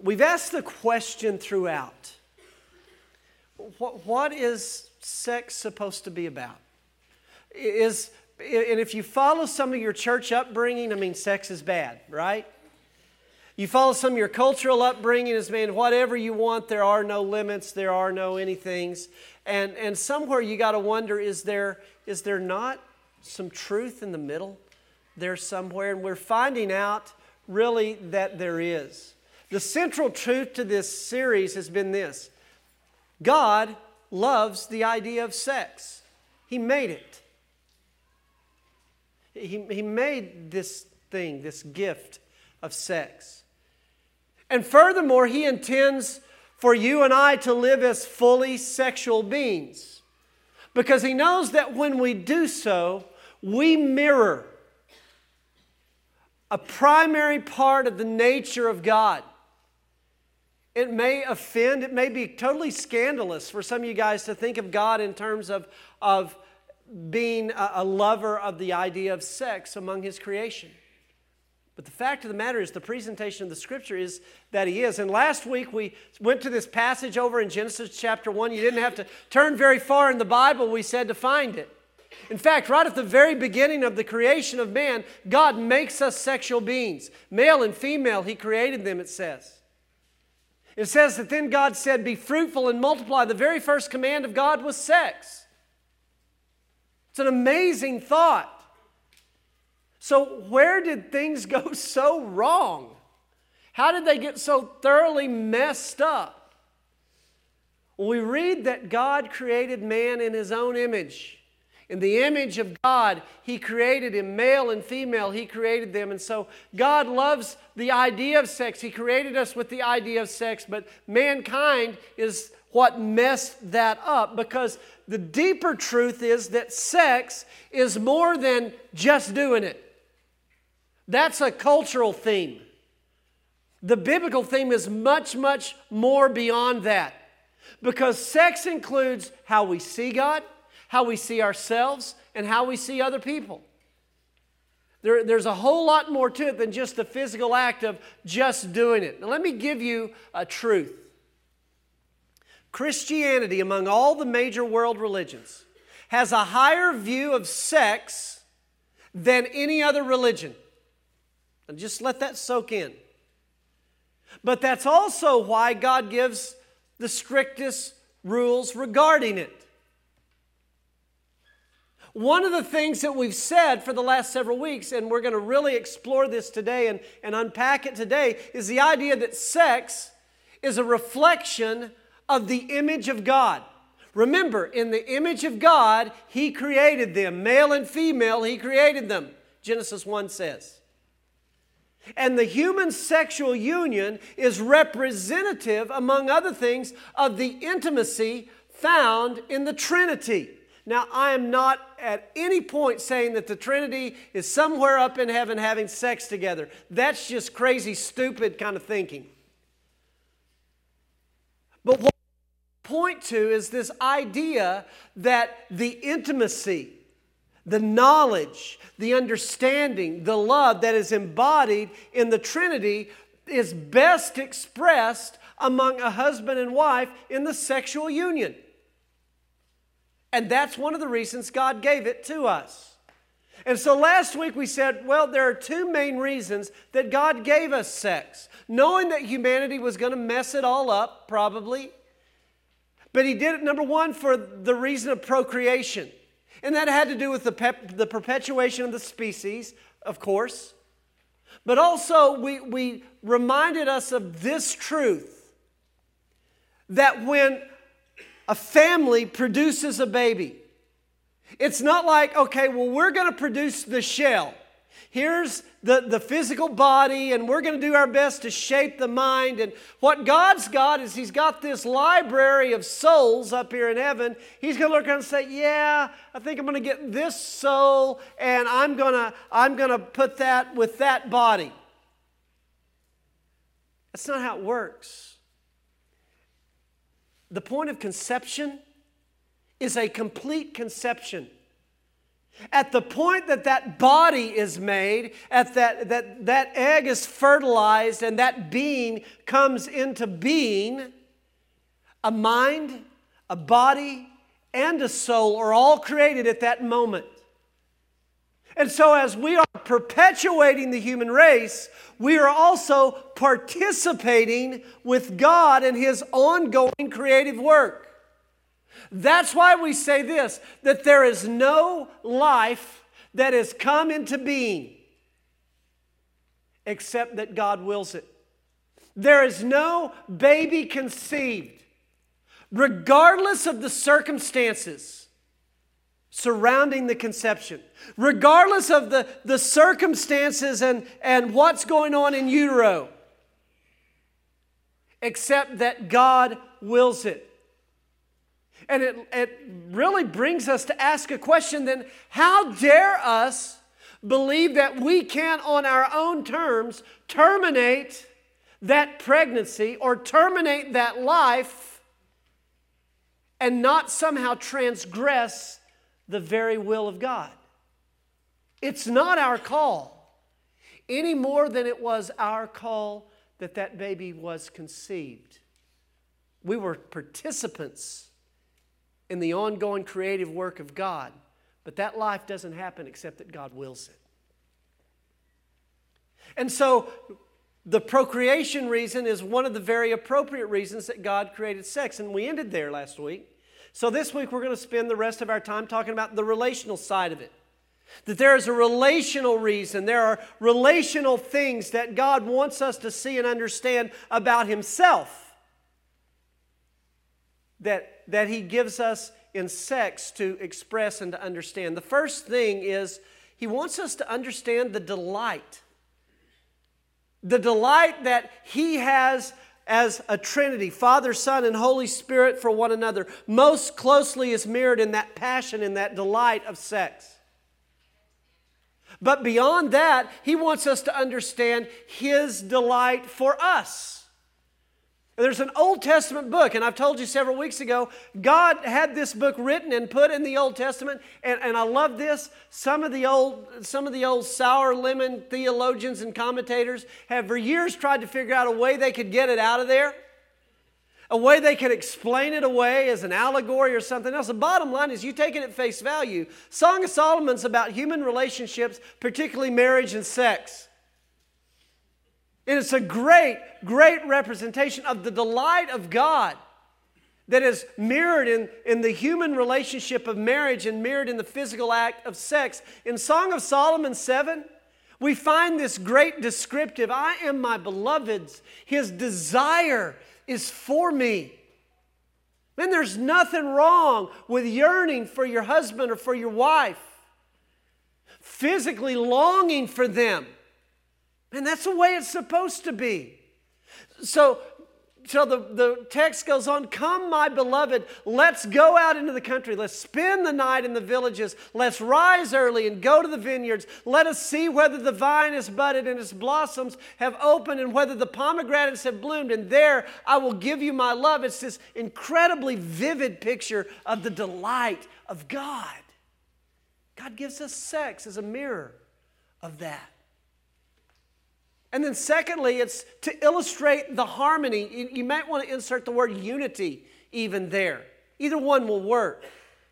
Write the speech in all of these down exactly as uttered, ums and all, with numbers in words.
We've asked the question throughout, what, what is sex supposed to be about? Is, and if you follow some of your church upbringing, I mean, sex is bad, right? You follow some of your cultural upbringing as, man, whatever you want, there are no limits, there are no anythings. And, and somewhere you got to wonder, is there, is there not some truth in the middle there somewhere? And we're finding out really that there is. The central truth to this series has been this: God loves the idea of sex. He made it. He, he made this thing, this gift of sex. And furthermore, He intends for you and I to live as fully sexual beings, because He knows that when we do so, we mirror a primary part of the nature of God. It may offend, it may be totally scandalous for some of you guys to think of God in terms of, of being a, a lover of the idea of sex among His creation. But the fact of the matter is, the presentation of the Scripture is that He is. And last week we went to this passage over in Genesis chapter one. You didn't have to turn very far in the Bible, we said, to find it. In fact, right at the very beginning of the creation of man, God makes us sexual beings. Male and female, He created them, it says. It says that then God said, be fruitful and multiply. The very first command of God was sex. It's an amazing thought. So where did things go so wrong? How did they get so thoroughly messed up? Well, we read that God created man in His own image. In the image of God, He created him, male and female, He created them. And so God loves the idea of sex. He created us with the idea of sex, but mankind is what messed that up, because the deeper truth is that sex is more than just doing it. That's a cultural theme. The biblical theme is much, much more beyond that, because sex includes how we see God, how we see ourselves, and how we see other people. There, there's a whole lot more to it than just the physical act of just doing it. Now let me give you a truth. Christianity, among all the major world religions, has a higher view of sex than any other religion. And just let that soak in. But that's also why God gives the strictest rules regarding it. One of the things that we've said for the last several weeks, and we're going to really explore this today and, and unpack it today, is the idea that sex is a reflection of the image of God. Remember, in the image of God, He created them. Male and female, He created them. Genesis one says. And the human sexual union is representative, among other things, of the intimacy found in the Trinity. Now, I am not at any point saying that the Trinity is somewhere up in heaven having sex together. That's just crazy, stupid kind of thinking. But what I point to is this idea that the intimacy, the knowledge, the understanding, the love that is embodied in the Trinity is best expressed among a husband and wife in the sexual union. And that's one of the reasons God gave it to us. And so last week we said, well, there are two main reasons that God gave us sex. Knowing that humanity was going to mess it all up, probably. But He did it, number one, for the reason of procreation. And that had to do with the, pep- the perpetuation of the species, of course. But also we, we reminded us of this truth, that when a family produces a baby, it's not like, okay, well, we're going to produce the shell. Here's the, the physical body, and we're going to do our best to shape the mind. And what God's got is He's got this library of souls up here in heaven. He's going to look around and say, yeah, I think I'm going to get this soul, and I'm going to, I'm going to put that with that body. That's not how it works. The point of conception is a complete conception. At the point that that body is made, at that, that, that egg is fertilized and that being comes into being, a mind, a body, and a soul are all created at that moment. And so as we are perpetuating the human race, we are also participating with God in His ongoing creative work. That's why we say this, that there is no life that has come into being except that God wills it. There is no baby conceived, regardless of the circumstances surrounding the conception, regardless of the, the circumstances and, and what's going on in utero, except that God wills it. And it, it really brings us to ask a question then, how dare us believe that we can on our own terms terminate that pregnancy or terminate that life and not somehow transgress the very will of God? It's not our call any more than it was our call that that baby was conceived. We were participants in the ongoing creative work of God, but that life doesn't happen except that God wills it. And so the procreation reason is one of the very appropriate reasons that God created sex, and we ended there last week. So this week we're going to spend the rest of our time talking about the relational side of it. That there is a relational reason, there are relational things that God wants us to see and understand about Himself that, that He gives us in sex to express and to understand. The first thing is He wants us to understand the delight. The delight that He has as a Trinity, Father, Son, and Holy Spirit for one another, most closely is mirrored in that passion, in that delight of sex. But beyond that, He wants us to understand His delight for us. There's an Old Testament book, and I've told you several weeks ago, God had this book written and put in the Old Testament, and, and I love this. Some of the old, some of the old sour lemon theologians and commentators have for years tried to figure out a way they could get it out of there, a way they could explain it away as an allegory or something else. The bottom line is you take it at face value. Song of Solomon's about human relationships, particularly marriage and sex. And it's a great, great representation of the delight of God that is mirrored in, in the human relationship of marriage and mirrored in the physical act of sex. In Song of Solomon seven, we find this great descriptive, I am my beloved's, his desire is for me. Man, there's nothing wrong with yearning for your husband or for your wife, physically longing for them. And that's the way it's supposed to be. So, so the, the text goes on, come my beloved, let's go out into the country. Let's spend the night in the villages. Let's rise early and go to the vineyards. Let us see whether the vine is budded and its blossoms have opened and whether the pomegranates have bloomed. And there I will give you my love. It's this incredibly vivid picture of the delight of God. God gives us sex as a mirror of that. And then secondly, it's to illustrate the harmony. You, you might want to insert the word unity even there. Either one will work.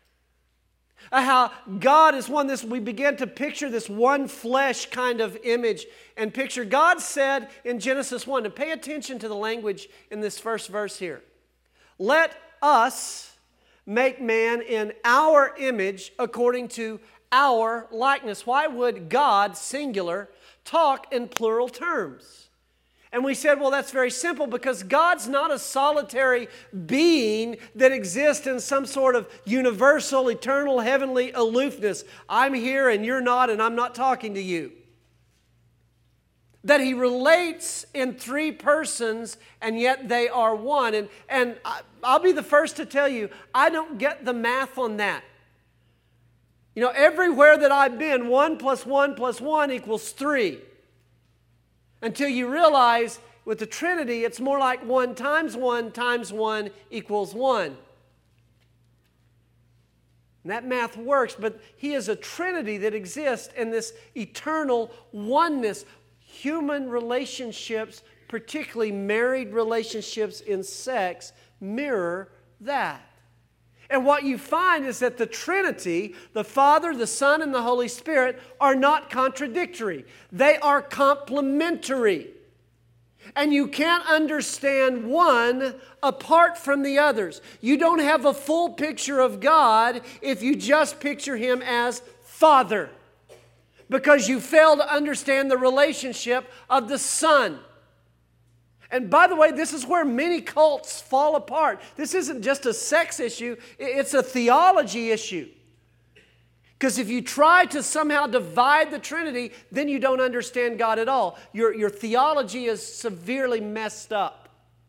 Uh, how God is one, this we begin to picture this one flesh kind of image and picture. God said in Genesis one, and pay attention to the language in this first verse here. Let us make man in our image according to our likeness. Why would God, singular, talk in plural terms? And we said, well, that's very simple because God's not a solitary being that exists in some sort of universal, eternal, heavenly aloofness. I'm here and you're not, and I'm not talking to you. That He relates in three persons and yet they are one. And, and I'll be the first to tell you, I don't get the math on that. You know, everywhere that I've been, one plus one plus one equals three. Until you realize with the Trinity, it's more like one times one times one equals one. And that math works, but He is a Trinity that exists in this eternal oneness. Human relationships, particularly married relationships in sex, mirror that. And what you find is that the Trinity, the Father, the Son, and the Holy Spirit, are not contradictory. They are complementary. And you can't understand one apart from the others. You don't have a full picture of God if you just picture Him as Father, because you fail to understand the relationship of the Son. And by the way, this is where many cults fall apart. This isn't just a sex issue, it's a theology issue. Because if you try to somehow divide the Trinity, then you don't understand God at all. Your, your theology is severely messed up.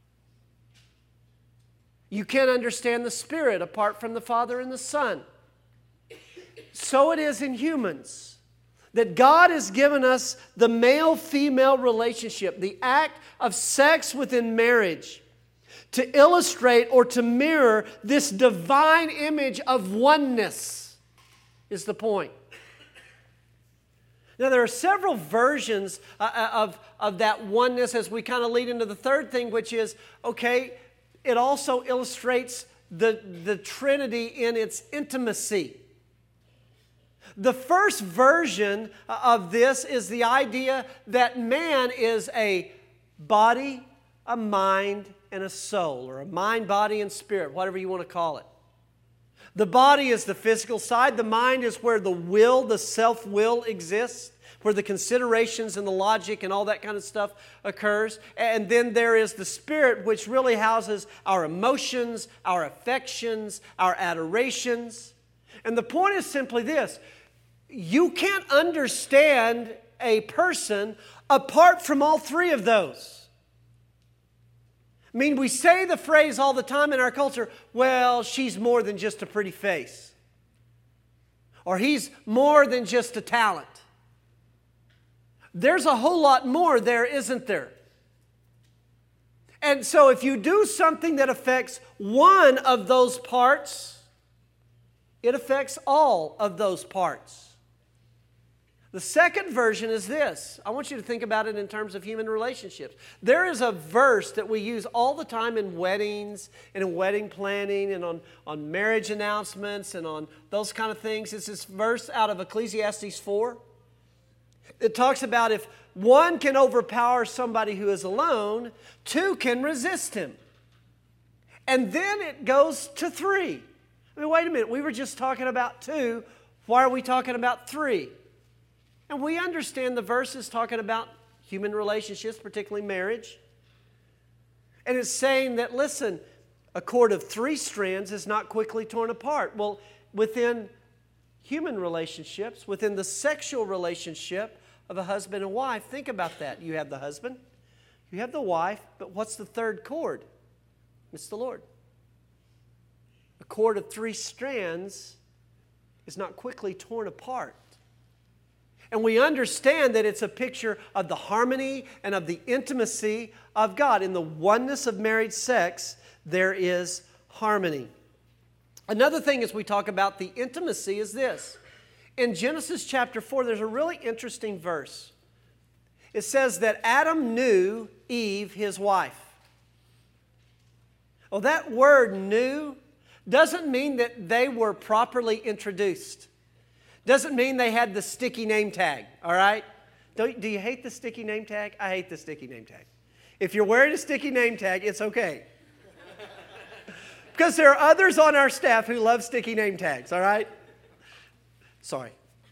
You can't understand the Spirit apart from the Father and the Son. So it is in humans. That God has given us the male-female relationship, the act of sex within marriage, to illustrate or to mirror this divine image of oneness, is the point. Now, there are several versions uh, of, of that oneness as we kind of lead into the third thing, which is, okay, it also illustrates the, the Trinity in its intimacy. The first version of this is the idea that man is a body, a mind, and a soul, or a mind, body, and spirit, whatever you want to call it. The body is the physical side. The mind is where the will, the self-will exists, where the considerations and the logic and all that kind of stuff occurs. And then there is the spirit, which really houses our emotions, our affections, our adorations. And the point is simply this: you can't understand a person apart from all three of those. I mean, we say the phrase all the time in our culture, well, she's more than just a pretty face. Or he's more than just a talent. There's a whole lot more there, isn't there? And so if you do something that affects one of those parts, it affects all of those parts. The second version is this. I want you to think about it in terms of human relationships. There is a verse that we use all the time in weddings and in wedding planning and on, on marriage announcements and on those kind of things. It's this verse out of Ecclesiastes four. It talks about if one can overpower somebody who is alone, two can resist him. And then it goes to three. I mean, wait a minute. We were just talking about two. Why are we talking about three? And we understand the verse is talking about human relationships, particularly marriage. And it's saying that, listen, a cord of three strands is not quickly torn apart. Well, within human relationships, within the sexual relationship of a husband and wife, think about that. You have the husband, you have the wife, but what's the third cord? It's the Lord. A cord of three strands is not quickly torn apart. And we understand that it's a picture of the harmony and of the intimacy of God. In the oneness of married sex, there is harmony. Another thing as we talk about the intimacy is this. In Genesis chapter four, there's a really interesting verse. It says that Adam knew Eve, his wife. Well, that word knew doesn't mean that they were properly introduced. Doesn't mean they had the sticky name tag, all right? Don't, do you hate the sticky name tag? I hate the sticky name tag. If you're wearing a sticky name tag, it's okay. Because there are others on our staff who love sticky name tags, all right? Sorry.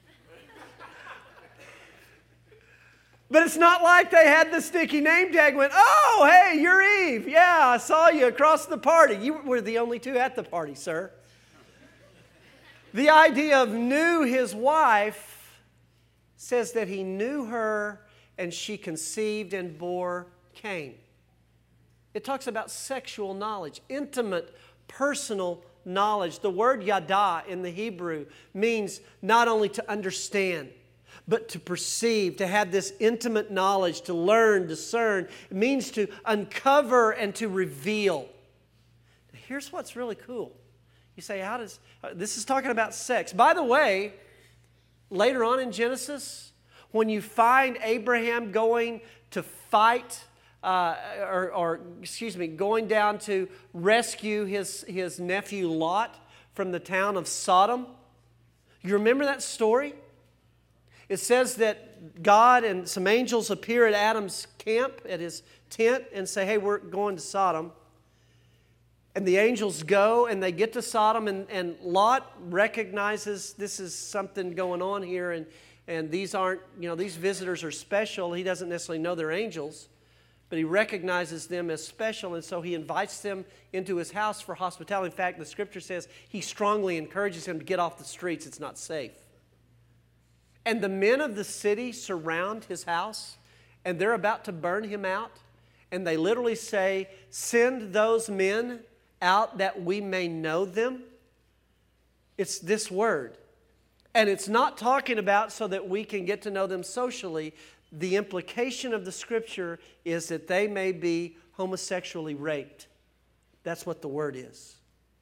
But it's not like they had the sticky name tag and went, oh, hey, you're Eve. Yeah, I saw you across the party. You were the only two at the party, sir. The idea of knew his wife says that he knew her and she conceived and bore Cain. It talks about sexual knowledge, intimate, personal knowledge. The word yada in the Hebrew means not only to understand, but to perceive, to have this intimate knowledge, to learn, discern. It means to uncover and to reveal. Here's what's really cool. You say, how does, this is talking about sex. By the way, later on in Genesis, when you find Abraham going to fight, uh, or, or excuse me, going down to rescue his, his nephew Lot from the town of Sodom, you remember that story? It says that God and some angels appear at Adam's camp, at his tent, and say, hey, we're going to Sodom. And the angels go and they get to Sodom, and, and Lot recognizes this is something going on here, and, and these aren't, you know, these visitors are special. He doesn't necessarily know they're angels, but he recognizes them as special, and so he invites them into his house for hospitality. In fact, the scripture says he strongly encourages him to get off the streets. It's not safe. And the men of the city surround his house, and they're about to burn him out, and they literally say, send those men out that we may know them. It's this word. And it's not talking about so that we can get to know them socially. The implication of the scripture is that they may be homosexually raped. That's what the word is.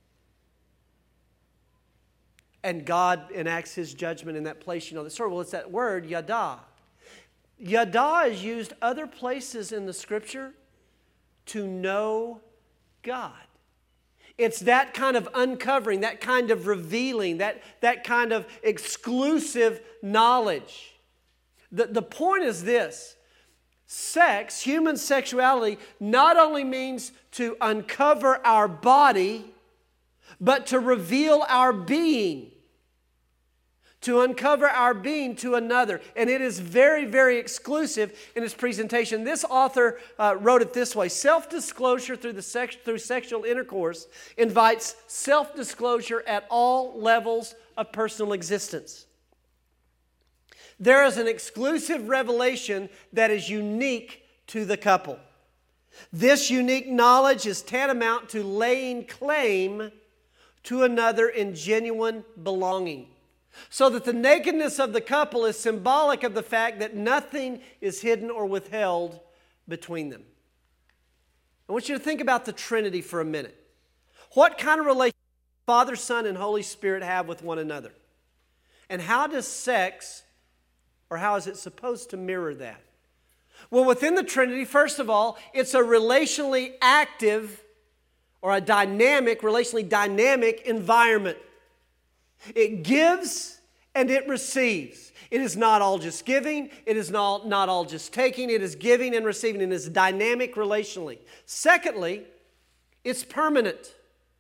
And God enacts his judgment in that place. You know the story. Well, it's that word, yada. Yada is used other places in the scripture to know God. It's that kind of uncovering, that kind of revealing, that, that kind of exclusive knowledge. The, the point is this. Sex, human sexuality, not only means to uncover our body, but to reveal our being. To uncover our being to another. And it is very, very exclusive in its presentation. This author uh, wrote it this way. Self-disclosure through, the sex, through sexual intercourse invites self-disclosure at all levels of personal existence. There is an exclusive revelation that is unique to the couple. This unique knowledge is tantamount to laying claim to another in genuine belonging. So that the nakedness of the couple is symbolic of the fact that nothing is hidden or withheld between them. I want you to think about the Trinity for a minute. What kind of relationship does Father, Son, and Holy Spirit have with one another? And how does sex, or how is it supposed to mirror that? Well, within the Trinity, first of all, it's a relationally active or a dynamic, relationally dynamic environment. It gives and it receives. It is not all just giving. It is not, not all just taking. It is giving and receiving. It is dynamic relationally. Secondly, it's permanent.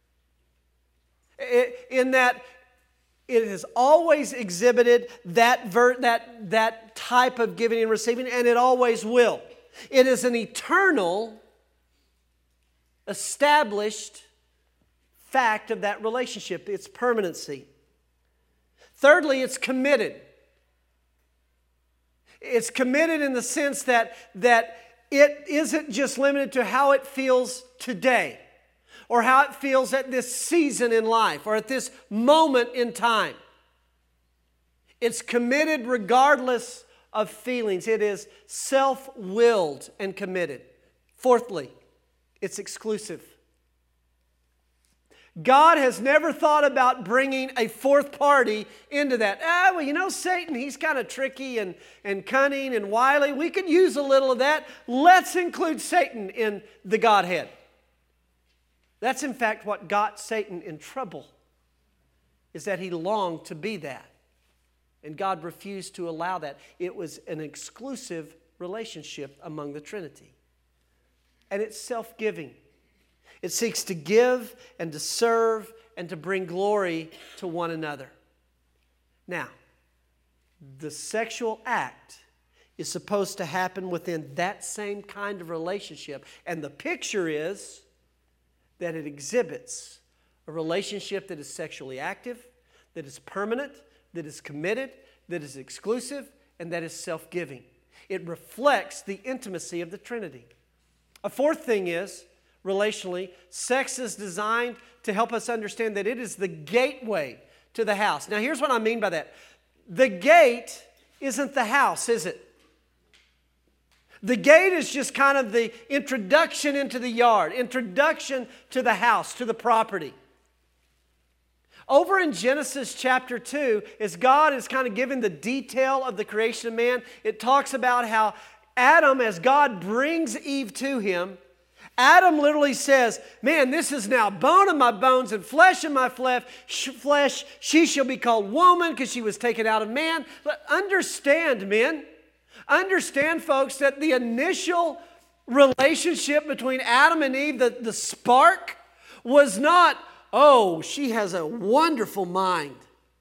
It, in that it has always exhibited that, ver, that, that type of giving and receiving, and it always will. It is an eternal, established fact of that relationship, its permanency. Thirdly, it's committed. It's committed in the sense that, that it isn't just limited to how it feels today or how it feels at this season in life or at this moment in time. It's committed regardless of feelings. It is self-willed and committed. Fourthly, it's exclusive. God has never thought about bringing a fourth party into that. Ah, well, you know, Satan, he's kind of tricky and, and cunning and wily. We could use a little of that. Let's include Satan in the Godhead. That's, in fact, what got Satan in trouble, is that he longed to be that. And God refused to allow that. It was an exclusive relationship among the Trinity. And it's self-giving. It seeks to give and to serve and to bring glory to one another. Now, the sexual act is supposed to happen within that same kind of relationship. And the picture is that it exhibits a relationship that is sexually active, that is permanent, that is committed, that is exclusive, and that is self-giving. It reflects the intimacy of the Trinity. A fourth thing is, relationally, sex is designed to help us understand that it is the gateway to the house. Now, here's what I mean by that. The gate isn't the house, is it? The gate is just kind of the introduction into the yard, introduction to the house, to the property. Over in Genesis chapter two, as God is kind of giving the detail of the creation of man, it talks about how Adam, as God brings Eve to him, Adam literally says, man, this is now bone of my bones and flesh of my flesh. flesh. She shall be called woman because she was taken out of man. But understand, men, understand, folks, that the initial relationship between Adam and Eve, the, the spark, was not, oh, she has a wonderful mind.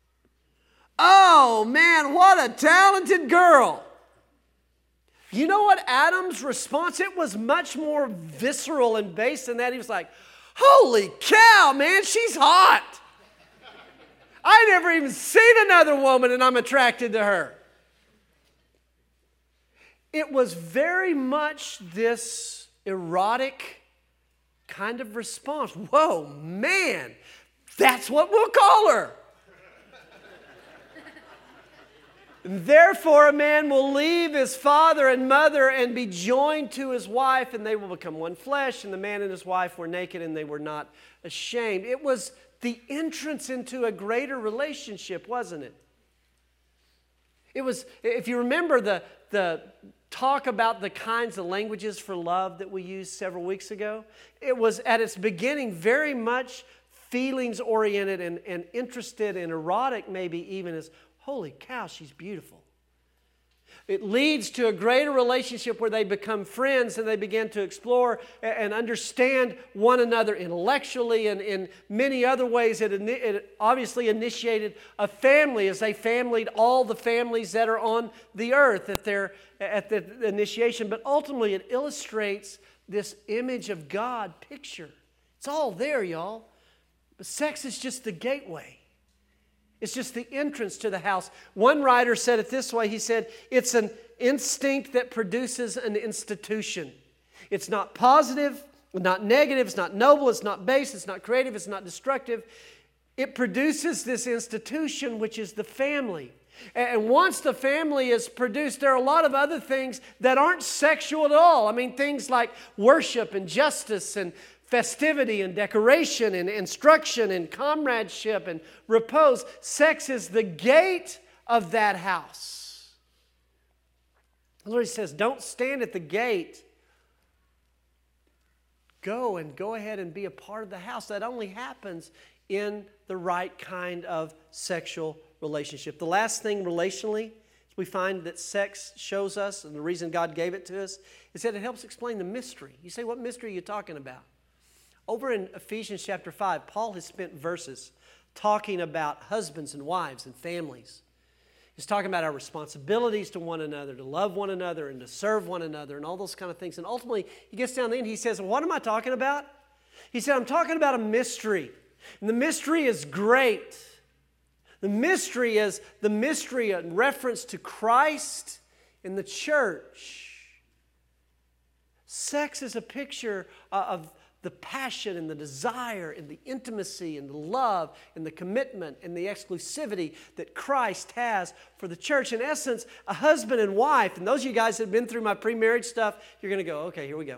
Oh, man, what a talented girl. You know what Adam's response? It was much more visceral and base than that. He was like, holy cow, man, she's hot. I never even seen another woman and I'm attracted to her. It was very much this erotic kind of response. Whoa, man, that's what we'll call her. Therefore, a man will leave his father and mother and be joined to his wife, and they will become one flesh. And the man and his wife were naked, and they were not ashamed. It was the entrance into a greater relationship, wasn't it? It was, if you remember the, the talk about the kinds of languages for love that we used several weeks ago, it was at its beginning very much feelings-oriented and, and interested and erotic, maybe even as, holy cow, she's beautiful. It leads to a greater relationship where they become friends and they begin to explore and understand one another intellectually, and in many other ways. It, it obviously initiated a family as they familied all the families that are on the earth at, their, at the initiation. But ultimately it illustrates this image of God picture. It's all there, y'all. But sex is just the gateway. It's just the entrance to the house. One writer said it this way. He said, it's an instinct that produces an institution. It's not positive, not negative, it's not noble, it's not base, it's not creative, it's not destructive. It produces this institution, which is the family. And once the family is produced, there are a lot of other things that aren't sexual at all. I mean, things like worship and justice and festivity and decoration and instruction and comradeship and repose. Sex is the gate of that house. The Lord says, don't stand at the gate. Go and go ahead and be a part of the house. That only happens in the right kind of sexual relationship. The last thing relationally we find that sex shows us, and the reason God gave it to us, is that it helps explain the mystery. You say, what mystery are you talking about? Over in Ephesians chapter five, Paul has spent verses talking about husbands and wives and families. He's talking about our responsibilities to one another, to love one another and to serve one another and all those kind of things. And ultimately, he gets down to the end, he says, what am I talking about? He said, I'm talking about a mystery. And the mystery is great. The mystery is the mystery in reference to Christ and the church. Sex is a picture of the passion and the desire and the intimacy and the love and the commitment and the exclusivity that Christ has for the church. In essence, a husband and wife, and those of you guys that have been through my pre-marriage stuff, you're going to go, okay, here we go.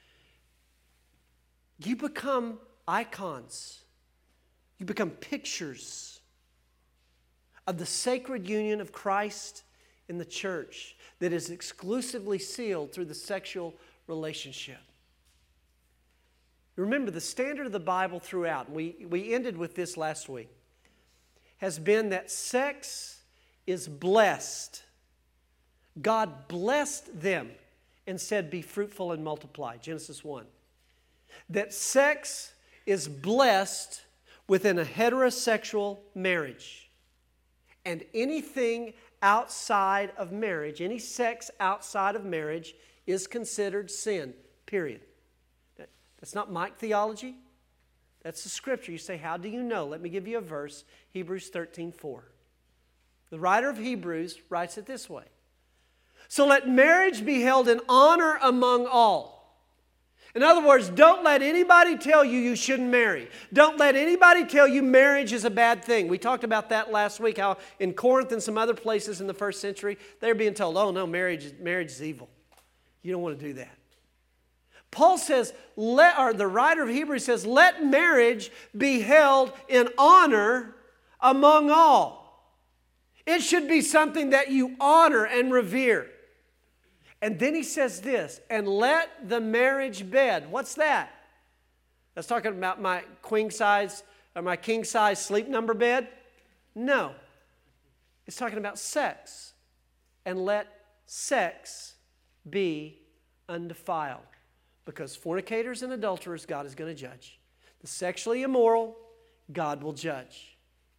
You become icons. You become pictures of the sacred union of Christ and the church that is exclusively sealed through the sexual relationship. Remember, the standard of the Bible throughout, and we, we ended with this last week, has been that sex is blessed. God blessed them and said, be fruitful and multiply, Genesis one. That sex is blessed within a heterosexual marriage. And anything outside of marriage, any sex outside of marriage is considered sin, period. That's not Mike theology. That's the scripture. You say, how do you know? Let me give you a verse, Hebrews thirteen four. The writer of Hebrews writes it this way. So let marriage be held in honor among all. In other words, don't let anybody tell you you shouldn't marry. Don't let anybody tell you marriage is a bad thing. We talked about that last week, how in Corinth and some other places in the first century, they're being told, oh no, marriage, marriage is evil. You don't want to do that. Paul says, let, or the writer of Hebrews says, let marriage be held in honor among all. It should be something that you honor and revere. And then he says this, and let the marriage bed. What's that? That's talking about my queen size or my king size sleep number bed? No. It's talking about sex. And let sex be undefiled. Because fornicators and adulterers, God is going to judge. The sexually immoral, God will judge.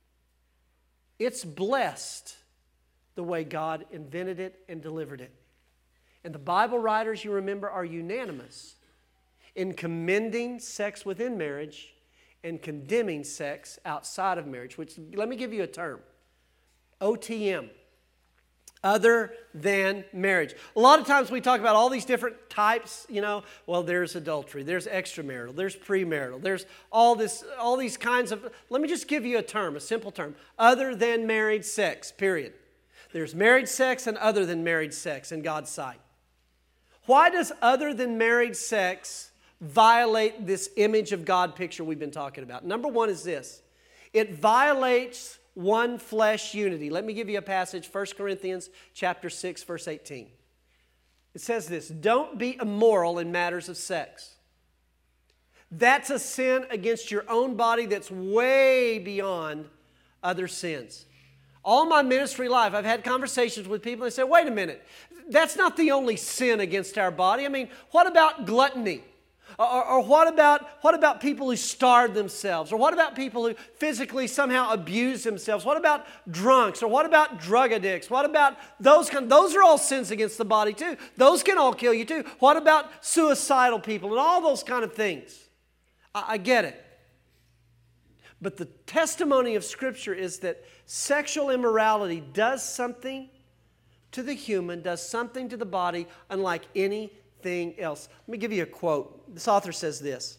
It's blessed the way God invented it and delivered it. And the Bible writers, you remember, are unanimous in commending sex within marriage and condemning sex outside of marriage, which, let me give you a term. O T M. Other than marriage. A lot of times we talk about all these different types, you know, well, there's adultery, there's extramarital, there's premarital, there's all this, all these kinds of, let me just give you a term, a simple term. Other than married sex, period. There's married sex and other than married sex in God's sight. Why does other than married sex violate this image of God picture we've been talking about? Number one is this. It violates one flesh unity. Let me give you a passage, First Corinthians chapter six, verse eighteen. It says this, don't be immoral in matters of sex. That's a sin against your own body that's way beyond other sins. All my ministry life, I've had conversations with people and they say, wait a minute, that's not the only sin against our body. I mean, what about gluttony? Or, or what about what about people who starve themselves? Or what about people who physically somehow abuse themselves? What about drunks? Or what about drug addicts? What about those kind? Those are all sins against the body too. Those can all kill you too. What about suicidal people and all those kind of things? I, I get it. But the testimony of Scripture is that sexual immorality does something to the human, does something to the body unlike anything else. Let me give you a quote. This author says this.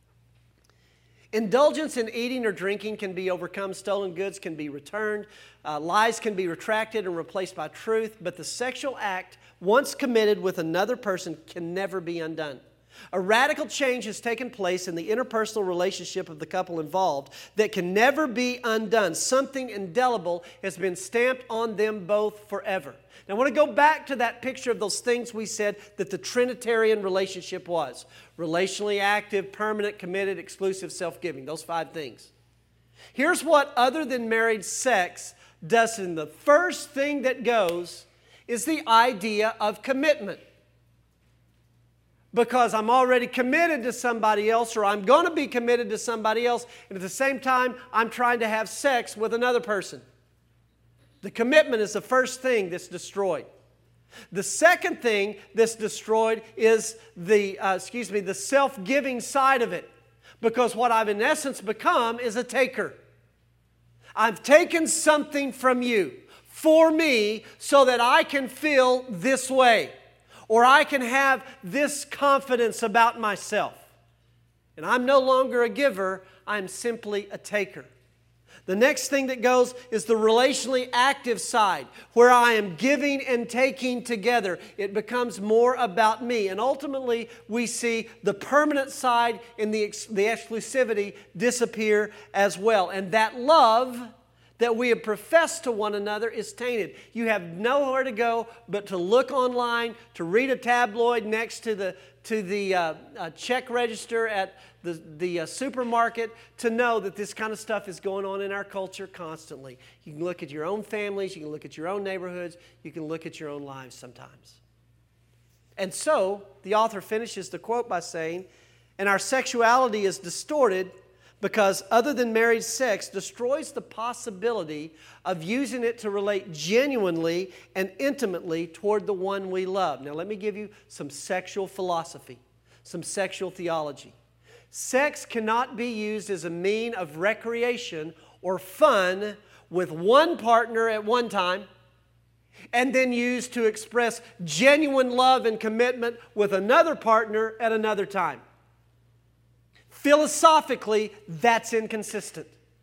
Indulgence in eating or drinking can be overcome. Stolen goods can be returned. Uh, lies can be retracted and replaced by truth. But the sexual act, once committed with another person, can never be undone. A radical change has taken place in the interpersonal relationship of the couple involved that can never be undone. Something indelible has been stamped on them both forever. Now, I want to go back to that picture of those things we said that the Trinitarian relationship was. Relationally active, permanent, committed, exclusive, self-giving. Those five things. Here's what other than married sex does. And the first thing that goes is the idea of commitment. Because I'm already committed to somebody else, or I'm going to be committed to somebody else, and at the same time, I'm trying to have sex with another person. The commitment is the first thing that's destroyed. The second thing that's destroyed is the, uh, excuse me, the self-giving side of it. Because what I've in essence become is a taker. I've taken something from you for me so that I can feel this way. Or I can have this confidence about myself. And I'm no longer a giver, I'm simply a taker. The next thing that goes is the relationally active side, where I am giving and taking together. It becomes more about me. And ultimately, we see the permanent side and the, ex- the exclusivity disappear as well. And that love that we have professed to one another is tainted. You have nowhere to go but to look online, to read a tabloid next to the to the uh, uh, check register at the, the uh, supermarket to know that this kind of stuff is going on in our culture constantly. You can look at your own families, you can look at your own neighborhoods, you can look at your own lives sometimes. And so, the author finishes the quote by saying, and our sexuality is distorted because other than married sex destroys the possibility of using it to relate genuinely and intimately toward the one we love. Now let me give you some sexual philosophy, some sexual theology. Sex cannot be used as a mean of recreation or fun with one partner at one time and then used to express genuine love and commitment with another partner at another time. Philosophically, that's inconsistent.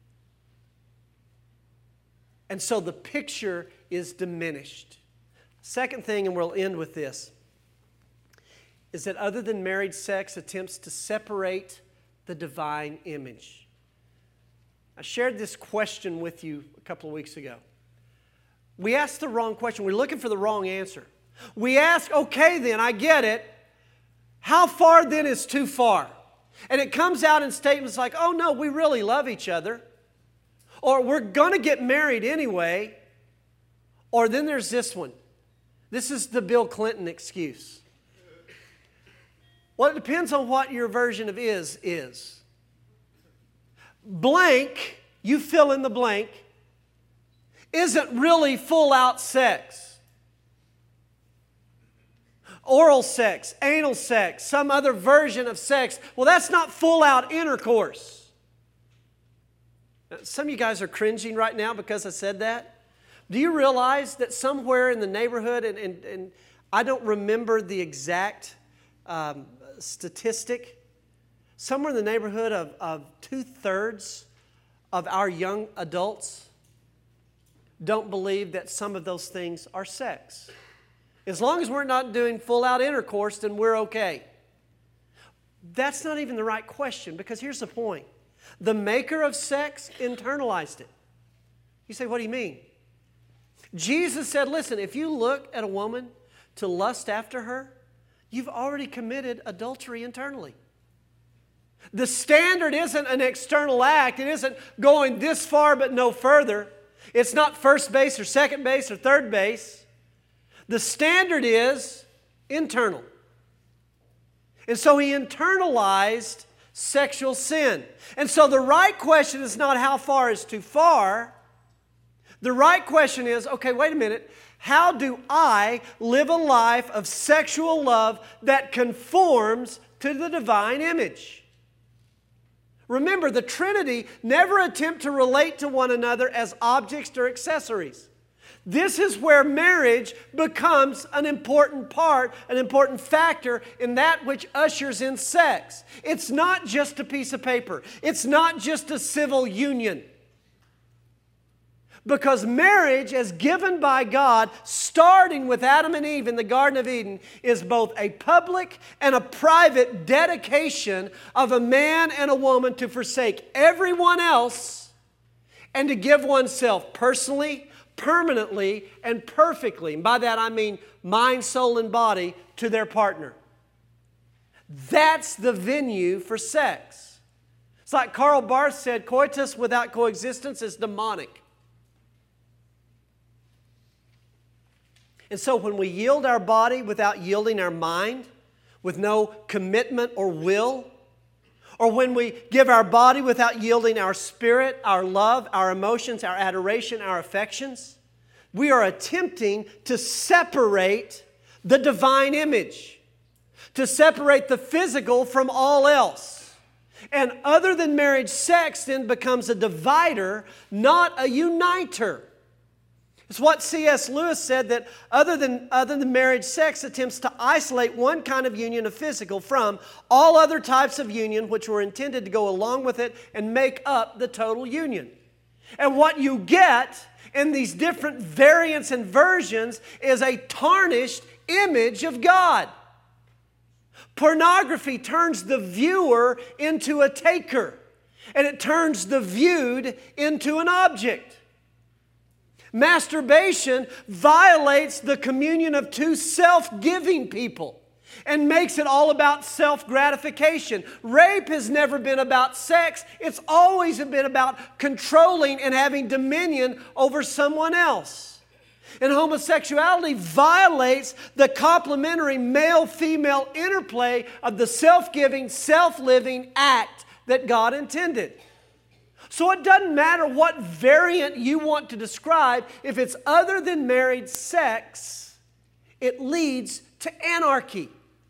And so the picture is diminished. Second thing, and we'll end with this, is that other than married sex attempts to separate the divine image. I shared this question with you a couple of weeks ago. We asked the wrong question. We're looking for the wrong answer. We ask, okay then, I get it. How far then is too far? And it comes out in statements like, oh no, we really love each other. Or we're going to get married anyway. Or then there's this one. This is the Bill Clinton excuse. Well, it depends on what your version of is is. Blank, you fill in the blank, isn't really full-out sex. Oral sex, anal sex, some other version of sex. Well, that's not full-out intercourse. Some of you guys are cringing right now because I said that. Do you realize that somewhere in the neighborhood, and, and, and I don't remember the exact um, statistic, somewhere in the neighborhood of, of two-thirds of our young adults don't believe that some of those things are sex. As long as we're not doing full-out intercourse, then we're okay. That's not even the right question, because here's the point. The maker of sex internalized it. You say, what do you mean? Jesus said, listen, if you look at a woman to lust after her, you've already committed adultery internally. The standard isn't an external act. It isn't going this far but no further. It's not first base or second base or third base. The standard is internal. And so he internalized sexual sin. And so the right question is not how far is too far. The right question is, okay, wait a minute. How do I live a life of sexual love that conforms to the divine image? Remember, the Trinity never attempt to relate to one another as objects or accessories. This is where marriage becomes an important part, an important factor in that which ushers in sex. It's not just a piece of paper. It's not just a civil union. Because marriage, as given by God, starting with Adam and Eve in the Garden of Eden, is both a public and a private dedication of a man and a woman to forsake everyone else and to give oneself personally, permanently, and perfectly. And by that I mean mind, soul, and body to their partner. That's the venue for sex. It's like Karl Barth said, coitus without coexistence is demonic. And so when we yield our body without yielding our mind, with no commitment or will, or when we give our body without yielding our spirit, our love, our emotions, our adoration, our affections, we are attempting to separate the divine image, to separate the physical from all else. And other than marriage, sex then becomes a divider, not a uniter. It's what C S Lewis said, that other than, other than marriage, sex attempts to isolate one kind of union of physical from all other types of union which were intended to go along with it and make up the total union. And what you get in these different variants and versions is a tarnished image of God. Pornography turns the viewer into a taker, and it turns the viewed into an object. Masturbation violates the communion of two self-giving people and makes it all about self-gratification. Rape has never been about sex. It's always been about controlling and having dominion over someone else. And homosexuality violates the complementary male-female interplay of the self-giving, self-living act that God intended. So it doesn't matter what variant you want to describe. If it's other than married sex, it leads to anarchy.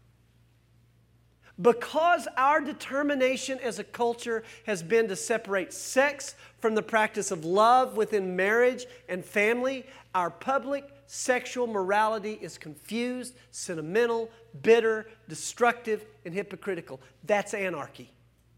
Because our determination as a culture has been to separate sex from the practice of love within marriage and family, our public sexual morality is confused, sentimental, bitter, destructive, and hypocritical. That's anarchy.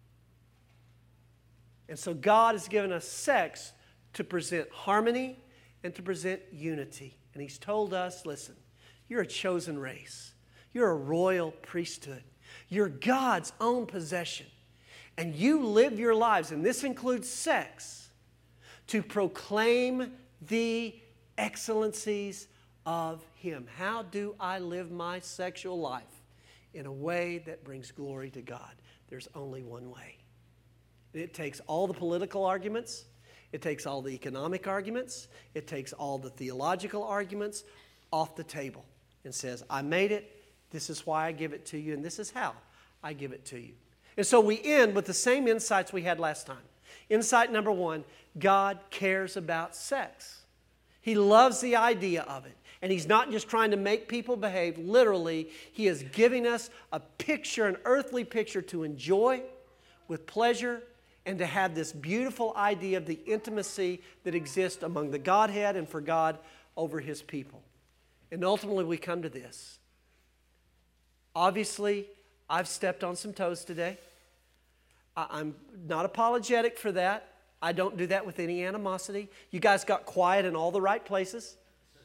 And so God has given us sex to present harmony and to present unity. And He's told us, listen, you're a chosen race. You're a royal priesthood. You're God's own possession. And you live your lives, and this includes sex, to proclaim the excellencies of Him. How do I live my sexual life? In a way that brings glory to God. There's only one way. It takes all the political arguments. It takes all the economic arguments. It takes all the theological arguments off the table and says, I made it. This is why I give it to you, and this is how I give it to you. And so we end with the same insights we had last time. Insight number one, God cares about sex. He loves the idea of it. And He's not just trying to make people behave. Literally, He is giving us a picture, an earthly picture to enjoy with pleasure and to have this beautiful idea of the intimacy that exists among the Godhead and for God over His people. And ultimately, we come to this. Obviously, I've stepped on some toes today. I'm not apologetic for that. I don't do that with any animosity. You guys got quiet in all the right places.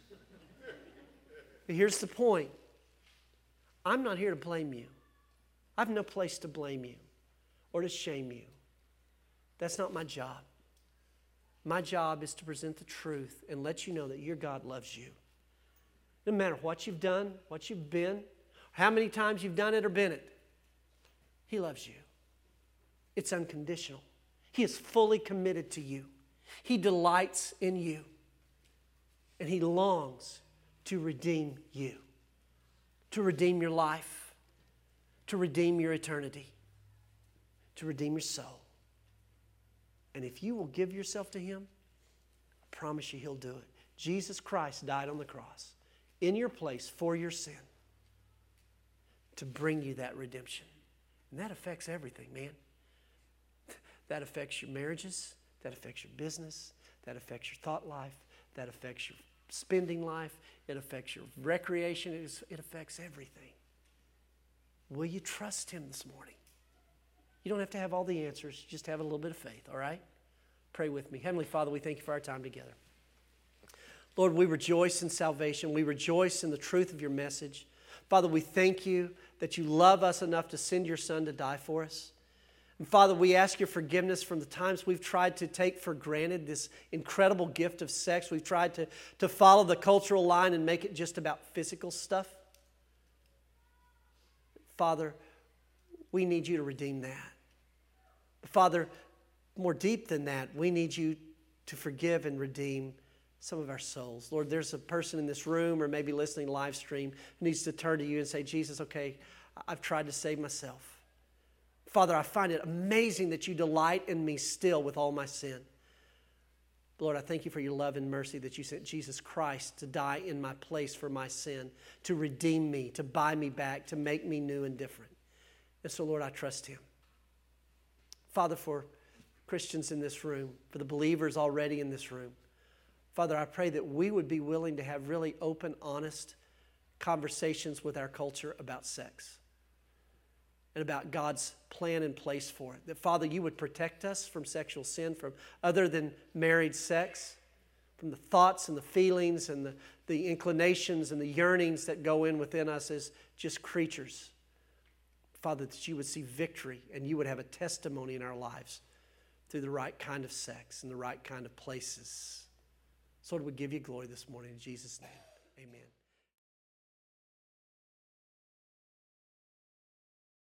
But here's the point. I'm not here to blame you. I have no place to blame you or to shame you. That's not my job. My job is to present the truth and let you know that your God loves you. No matter what you've done, what you've been, how many times you've done it or been it, He loves you. It's unconditional. He is fully committed to you. He delights in you. And He longs to redeem you, to redeem your life, to redeem your eternity, to redeem your soul. And if you will give yourself to Him, I promise you He'll do it. Jesus Christ died on the cross in your place for your sin to bring you that redemption. And that affects everything, man. That affects your marriages. That affects your business. That affects your thought life. That affects your spending life. It affects your recreation. It, is, it affects everything. Will you trust Him this morning? You don't have to have all the answers. Just have a little bit of faith, all right? Pray with me. Heavenly Father, we thank You for our time together. Lord, we rejoice in salvation. We rejoice in the truth of Your message. Father, we thank You that You love us enough to send Your Son to die for us. And Father, we ask Your forgiveness from the times we've tried to take for granted this incredible gift of sex. We've tried to, to follow the cultural line and make it just about physical stuff. Father, we need You to redeem that. Father, more deep than that, we need You to forgive and redeem some of our souls. Lord, there's a person in this room or maybe listening live stream who needs to turn to You and say, Jesus, okay, I've tried to save myself. Father, I find it amazing that You delight in me still with all my sin. Lord, I thank You for Your love and mercy that You sent Jesus Christ to die in my place for my sin, to redeem me, to buy me back, to make me new and different. And so, Lord, I trust Him. Father, for Christians in this room, for the believers already in this room, Father, I pray that we would be willing to have really open, honest conversations with our culture about sex and about God's plan and place for it. That, Father, You would protect us from sexual sin, from other than married sex, from the thoughts and the feelings and the, the inclinations and the yearnings that go in within us as just creatures. Father, that You would see victory and You would have a testimony in our lives through the right kind of sex and the right kind of places. So Lord, we give You glory this morning in Jesus' name. Amen.